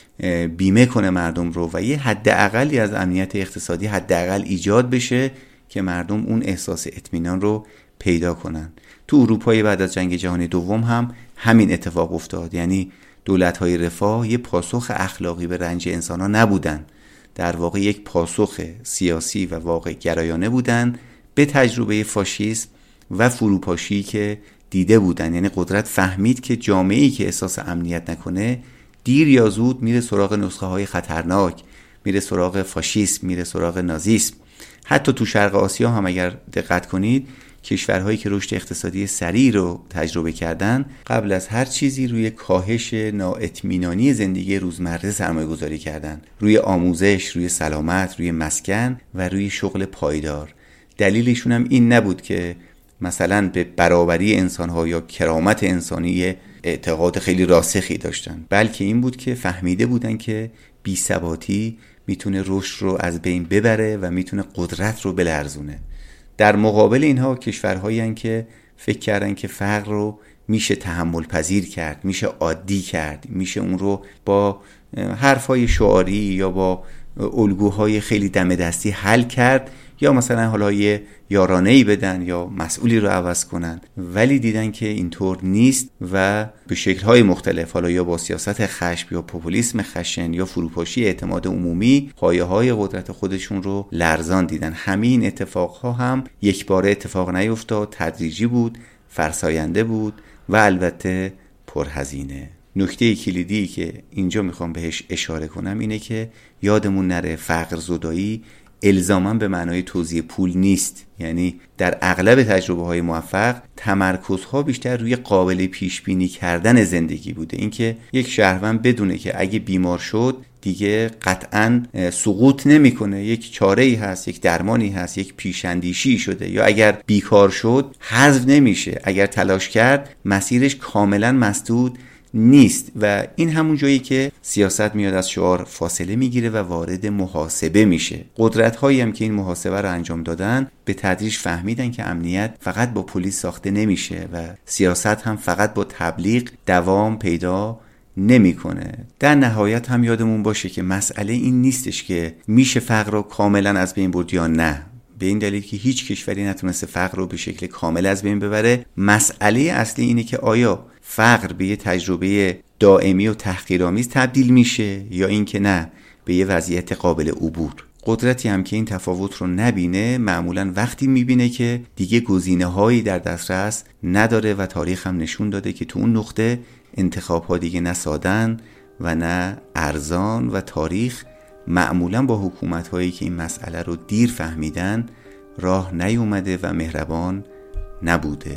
S1: بیمه کنه مردم رو و یه حداقلی از امنیت اقتصادی حداقل ایجاد بشه که مردم اون احساس اطمینان رو پیدا کنن. تو اروپای بعد از جنگ جهانی دوم هم همین اتفاق افتاد، یعنی دولت‌های رفاه یه پاسخ اخلاقی به رنج انسان‌ها نبودن، در واقع یک پاسخ سیاسی و واقع گرایانه بودن به تجربه فاشیسم و فروپاشی که دیده بودن. یعنی قدرت فهمید که جامعه‌ای که احساس امنیت نکنه دیر یا زود میره سراغ نسخه‌های خطرناک، میره سراغ فاشیسم، میره سراغ نازیسم. حتی تو شرق آسیا هم اگر دقت کنید، کشورهایی که رشد اقتصادی سریع رو تجربه کردن قبل از هر چیزی روی کاهش نااطمینانی زندگی روزمره سرمایه گذاری کردن، روی آموزش، روی سلامت، روی مسکن و روی شغل پایدار. دلیلشون هم این نبود که مثلا به برابری انسان‌ها یا کرامت انسانی اعتقاد خیلی راسخی داشتن، بلکه این بود که فهمیده بودن که بی‌ثباتی میتونه رشد رو از بین ببره و میتونه قدرت رو بلرزونه. در مقابل اینها کشورهایی هستند که فکر کردن که فقر رو میشه تحمل پذیر کرد، میشه عادی کرد، میشه اون رو با حرفای شعاری یا با الگوهای خیلی دم دستی حل کرد، یا مثلا حالا یه یارانه‌ای بدن یا مسئولی رو عوض کنن. ولی دیدن که اینطور نیست و به شکل‌های مختلف، حالا یا با سیاست خشم یا پوپولیسم خشن یا فروپاشی اعتماد عمومی، پایه‌های قدرت خودشون رو لرزان دیدن. همین اتفاقها هم یک باره اتفاق نیفتاد، تدریجی بود، فرساینده بود و البته پرهزینه. نکته کلیدی که اینجا میخوام بهش اشاره کنم اینه که یادمون نره فقر زدایی الزاماً به معنای توزیع پول نیست. یعنی در اغلب تجربه های موفق تمرکزها بیشتر روی قابل پیش بینی کردن زندگی بوده. اینکه یک شهروند بدونه که اگه بیمار شد دیگه قطعاً سقوط نمیکنه، یک چاره‌ای هست، یک درمانی هست، یک پیش‌اندیشی شده، یا اگر بیکار شد حذف نمیشه، اگر تلاش کرد مسیرش کاملاً مسدود نیست. و این همون جایی که سیاست میاد از شعار فاصله میگیره و وارد محاسبه میشه. قدرت هایی هم که این محاسبه رو انجام دادن به تدریج فهمیدن که امنیت فقط با پلیس ساخته نمیشه و سیاست هم فقط با تبلیغ دوام پیدا نمیکنه. در نهایت هم یادمون باشه که مسئله این نیستش که میشه فقر رو کاملا از بین برد یا نه، به این دلیل که هیچ کشوری نتونسته فقر رو به شکل کامل از بین ببره. مسئله اصلی اینه که آیا فقر به یه تجربه دائمی و تحقیرآمیز تبدیل میشه یا اینکه نه، به یه وضعیت قابل عبور. قدرتی هم که این تفاوت رو نبینه معمولاً وقتی میبینه که دیگه گزینه‌هایی در دسترس نداره و تاریخ هم نشون داده که تو اون نقطه انتخاب‌ها دیگه نه سادن و نه ارزان و تاریخ معمولاً با حکومت‌هایی که این مسئله رو دیر فهمیدن راه نیومده و مهربان نبوده.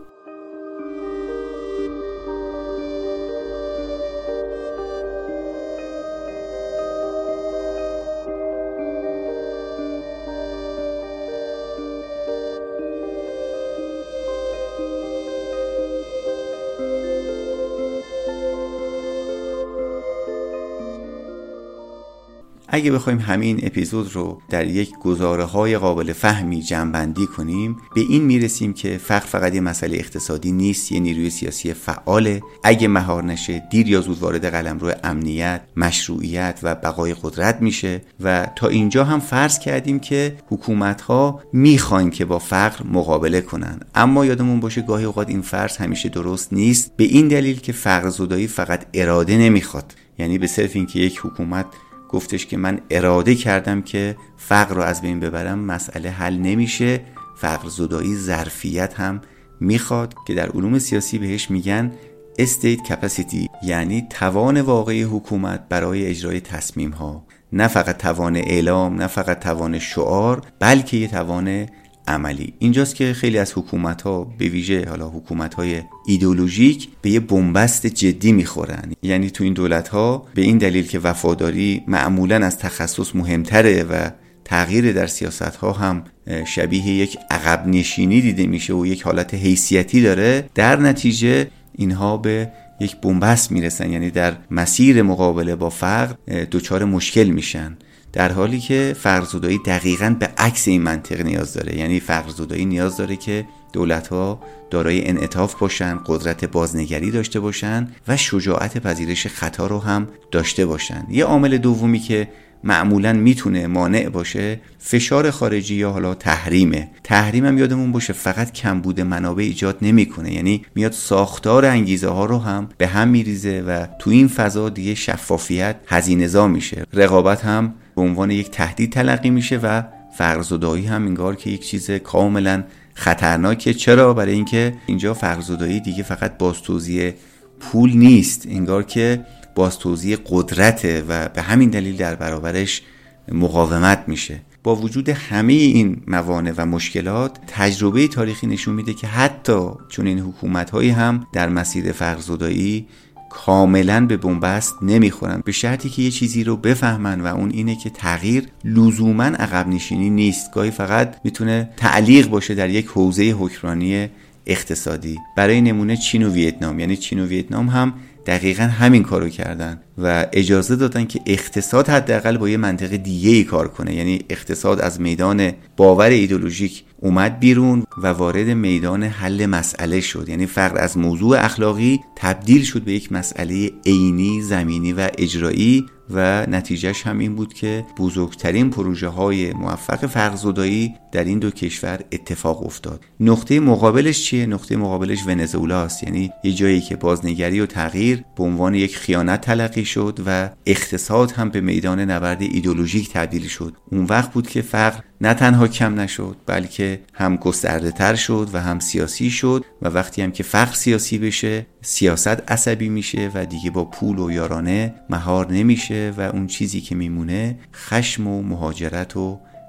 S1: اگه بخوایم همین اپیزود رو در یک گزاره‌های قابل فهمی جمع‌بندی کنیم، به این میرسیم که فقر فقط یه مسئله اقتصادی نیست، یه نیروی سیاسی فعاله. اگه مهار نشه دیر یا زود وارد قلمرو امنیت، مشروعیت و بقای قدرت میشه. و تا اینجا هم فرض کردیم که حکومت‌ها میخوان که با فقر مقابله کنن، اما یادمون باشه گاهی اوقات این فرض همیشه درست نیست، به این دلیل که فقر زدایی فقط اراده نمیخواد. یعنی به صرف اینکه یک حکومت گفتش که من اراده کردم که فقر رو از بین ببرم مسئله حل نمیشه. فقر زدایی ظرفیت هم میخواد که در علوم سیاسی بهش میگن estate capacity، یعنی توان واقعی حکومت برای اجرای تصمیم ها، نه فقط توان اعلام، نه فقط توان شعار، بلکه یه توان عملی. اینجاست که خیلی از حکومت‌ها به ویژه حالا حکومت‌های ایدئولوژیک به یه بنبست جدی میخورن. یعنی تو این دولت‌ها به این دلیل که وفاداری معمولاً از تخصص مهمتره و تغییر در سیاست‌ها هم شبیه یک عقب نشینی دیده میشه و یک حالت حیثیتی داره، در نتیجه اینها به یک بنبست میرسن، یعنی در مسیر مقابله با فقر دچار مشکل میشن. در حالی که فقرزدایی دقیقاً به عکس این منطق نیاز داره. یعنی فقرزدایی نیاز داره که دولت‌ها دارای انعطاف باشن، قدرت بازنگری داشته باشن و شجاعت پذیرش خطا رو هم داشته باشن. یه عامل دومی که معمولاً میتونه مانع باشه فشار خارجی یا حالا تحریمه. تحریم هم یادمون باشه فقط کمبود منابع ایجاد نمیکنه، یعنی میاد ساختار انگیزه ها رو هم به هم میریزه و تو این فضا دیگه شفافیت هزینه‌زا میشه. رقابت هم به عنوان یک تهدید تلقی میشه و فقرزدایی هم انگار که یک چیز کاملا خطرناکه. چرا؟ برای اینکه اینجا فقرزدایی دیگه فقط بازتوزیع پول نیست، انگار که بازتوزیع قدرته و به همین دلیل در برابرش مقاومت میشه. با وجود همه این موانع و مشکلات، تجربه تاریخی نشون میده که حتی چون این حکومت‌هایی هم در مسیر فقرزدایی کاملا به بنبست نمیخورن، به شرطی که یه چیزی رو بفهمن و اون اینه که تغییر لزوما عقب نشینی نیست، گاهی فقط میتونه تعلیق باشه در یک حوزه حکمرانی اقتصادی. برای نمونه چین و ویتنام، یعنی چین و ویتنام هم دقیقاً همین کارو کردن و اجازه دادن که اقتصاد حداقل با یه منطق دیگه‌ای کار کنه. یعنی اقتصاد از میدان باور ایدئولوژیک اومد بیرون و وارد میدان حل مسئله شد. یعنی فقر از موضوع اخلاقی تبدیل شد به یک مسئله عینی، زمینی و اجرایی و نتیجهش هم این بود که بزرگترین پروژه های موفق فقرزدایی در این دو کشور اتفاق افتاد. نقطه مقابلش چیه؟ نقطه مقابلش ونزوئلاست، یعنی یه جایی که بازنگری و تغییر به عنوان یک خیانت تلقی شد و اقتصاد هم به میدان نبرد ایدئولوژیک تبدیل شد. اون وقت بود که فقر نه تنها کم نشد بلکه هم گسترده تر شد و هم سیاسی شد و وقتی هم که فقر سیاسی بشه، سیاست عصبی میشه و دیگه با پول و یارانه مهار نمیشه و اون چیزی که میمونه خشم و مهاجرت و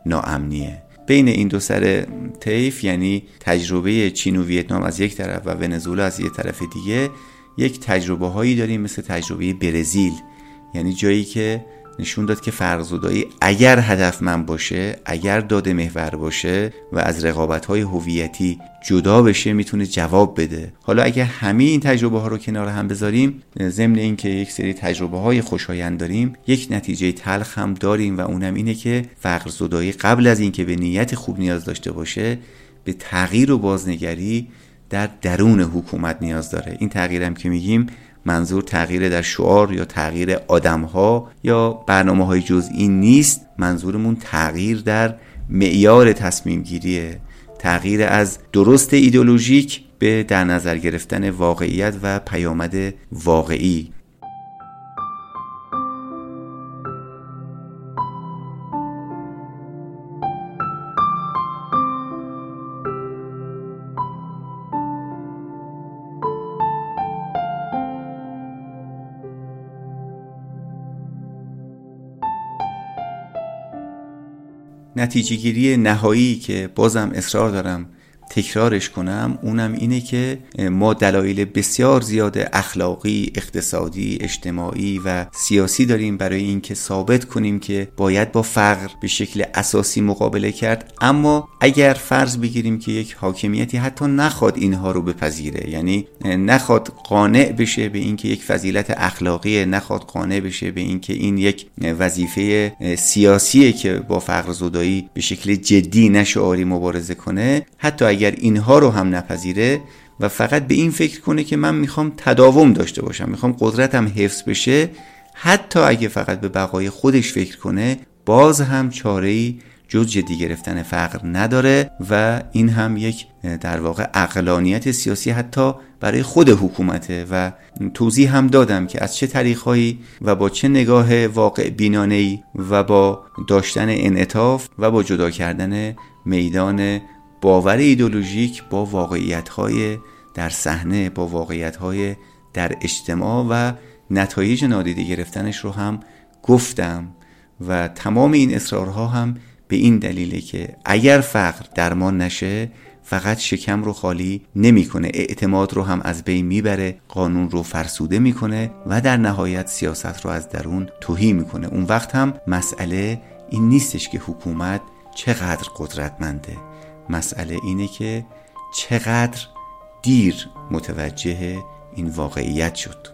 S1: ناامنیه. بین این دو سر طیف، یعنی تجربه چین و ویتنام از یک طرف و ونزوئلا از یک طرف دیگه، یک تجربه هایی داریم مثل تجربه برزیل، یعنی جایی که نشون داد که فرق‌زدایی اگر هدفمند باشه، اگر داده محور باشه و از رقابت‌های هویتی جدا بشه میتونه جواب بده. حالا اگر همه این تجربه ها رو کنار هم بذاریم، ضمن این که یک سری تجربه های خوشایند داریم، یک نتیجه تلخ هم داریم و اونم اینه که فرق‌زدایی قبل از اینکه به نیت خوب نیاز داشته باشه، به تغییر و بازنگری در درون حکومت نیاز داره. این تغییر هم که میگیم منظور تغییر در شعار یا تغییر آدم‌ها یا برنامه‌های جزئی نیست، منظورمون تغییر در معیار تصمیم گیریه، تغییر از درست ایدئولوژیک به در نظر گرفتن واقعیت و پیامد واقعی. نتیجه گیری نهایی که بازم اصرار دارم تکرارش کنم، اونم اینه که ما دلایل بسیار زیاد اخلاقی، اقتصادی، اجتماعی و سیاسی داریم برای اینکه ثابت کنیم که باید با فقر به شکل اساسی مقابله کرد. اما اگر فرض بگیریم که یک حاکمیتی حتی نخواد اینها رو بپذیره، یعنی نخواد قانع بشه به اینکه یک فضیلت اخلاقیه، نخواد قانع بشه به اینکه این یک وظیفه سیاسیه که با فقر زدایی به شکل جدی نه شعاری مبارزه کنه، حتی اگر اینها رو هم نپذیره و فقط به این فکر کنه که من میخوام تداوم داشته باشم، میخوام قدرتم حفظ بشه، حتی اگه فقط به بقای خودش فکر کنه، باز هم چاره‌ای جز جدی گرفتن فقر نداره و این هم یک در واقع عقلانیت سیاسی حتی برای خود حکومته. و توضیح هم دادم که از چه طریق‌هایی و با چه نگاه واقع بینانه‌ای و با داشتن انعطاف و با جدا کردن میدان باور ایدئولوژیک با واقعیت‌های در صحنه، با واقعیت‌های در اجتماع و نتایج نادیده گرفتنش رو هم گفتم. و تمام این اصرارها هم به این دلیله که اگر فقر درمان نشه، فقط شکم رو خالی نمی‌کنه، اعتماد رو هم از بین میبره، قانون رو فرسوده میکنه و در نهایت سیاست رو از درون تهی میکنه. اون وقت هم مسئله این نیستش که حکومت چقدر قدرتمنده، مسئله اینه که چقدر دیر متوجه این واقعیت شد.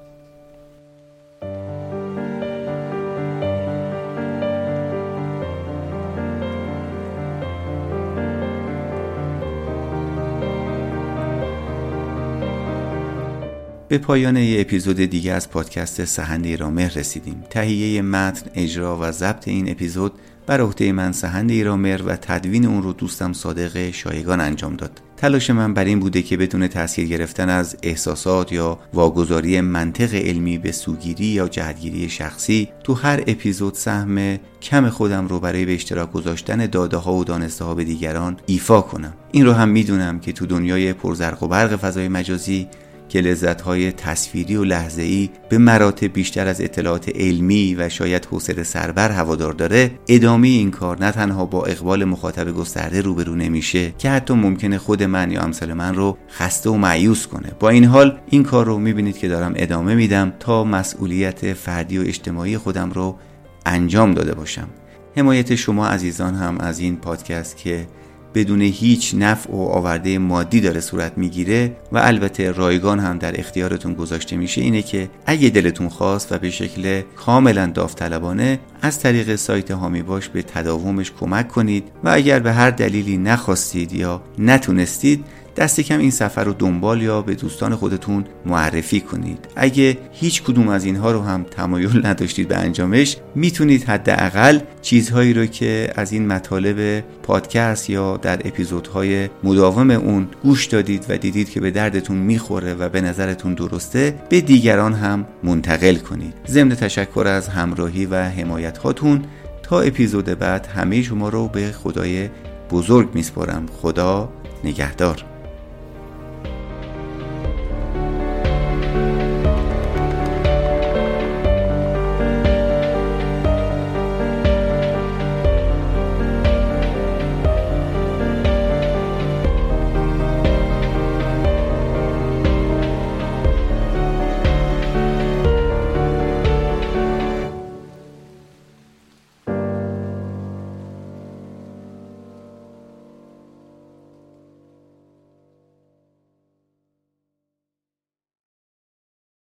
S1: به پایان یه اپیزود دیگه از پادکست سحند ایرانمهر رسیدیم. تهیه متن، اجرا و ضبط این اپیزود بر عهده من سحند ایرانمهر و تدوین اون رو دوستم صادق شایگان انجام داد. تلاش من بر این بوده که بدون تأثیر گرفتن از احساسات یا واگذاری منطق علمی به سوگیری یا جهتگیری شخصی، تو هر اپیزود سهم کم خودم رو برای به اشتراک گذاشتن داده ها و دانسته ها به دیگران ایفا کنم. این رو هم میدونم که تو دنیای پرزرق و برق فضای مجازی که لذت‌های تصویری و لحظه‌ای به مراتب بیشتر از اطلاعات علمی و شاید حوصله سربر هوادار داره، ادامه این کار نه تنها با اقبال مخاطب گسترده روبرو نمیشه که حتی ممکنه خود من یا امثال من رو خسته و مایوس کنه. با این حال این کار رو میبینید که دارم ادامه میدم تا مسئولیت فردی و اجتماعی خودم رو انجام داده باشم. حمایت شما عزیزان هم از این پادکست که بدون هیچ نفع و آورده مادی داره صورت میگیره و البته رایگان هم در اختیارتون گذاشته میشه اینه که اگه دلتون خواست و به شکل کاملا داوطلبانه از طریق سایت هامی باش به تداومش کمک کنید و اگر به هر دلیلی نخواستید یا نتونستید، دست کم این سفر رو دنبال یا به دوستان خودتون معرفی کنید. اگه هیچ کدوم از اینها رو هم تمایل نداشتید به انجامش، میتونید حداقل چیزهایی رو که از این مطالب پادکست یا در اپیزودهای مداوم اون گوش دادید و دیدید که به دردتون میخوره و به نظرتون درسته، به دیگران هم منتقل کنید. ضمن تشکر از همراهی و حمایت هاتون، تا اپیزود بعد همه شما رو به خدای بزرگ میسپارم. خدا نگهدار.